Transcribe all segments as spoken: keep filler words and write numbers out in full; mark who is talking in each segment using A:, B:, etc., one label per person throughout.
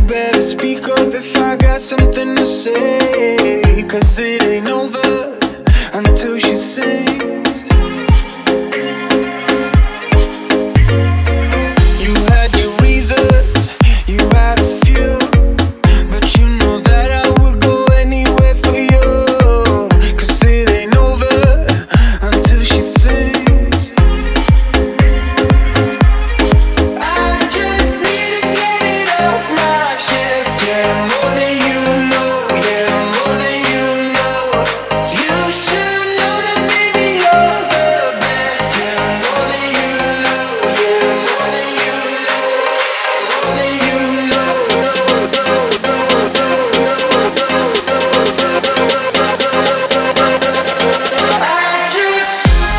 A: better speak up if I got something to say, 'cause it ain't over until she sings. You had your reasons, you had a few, but you know that I would go anywhere for you, 'cause it ain't over until she sings. I just need to get it off my chest, yeah, more than you know, yeah, more than you know. You should know that baby you're the best, yeah, more than you know, yeah, more than you know, more than you know. I just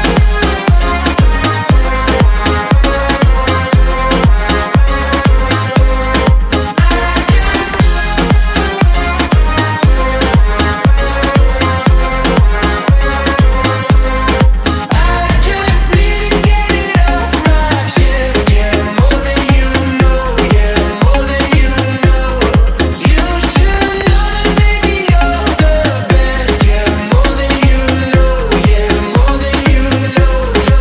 A: I just need to get it off my chest, yeah, more than you know, yeah, more than you know. You should know that baby you're the best, yeah, more than you know, yeah, more than you know.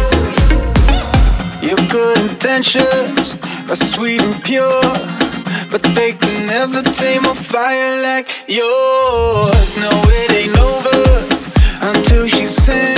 A: Your good intentions are sweet and pure, but they can never tame a fire like yours. No, it ain't over until she sings.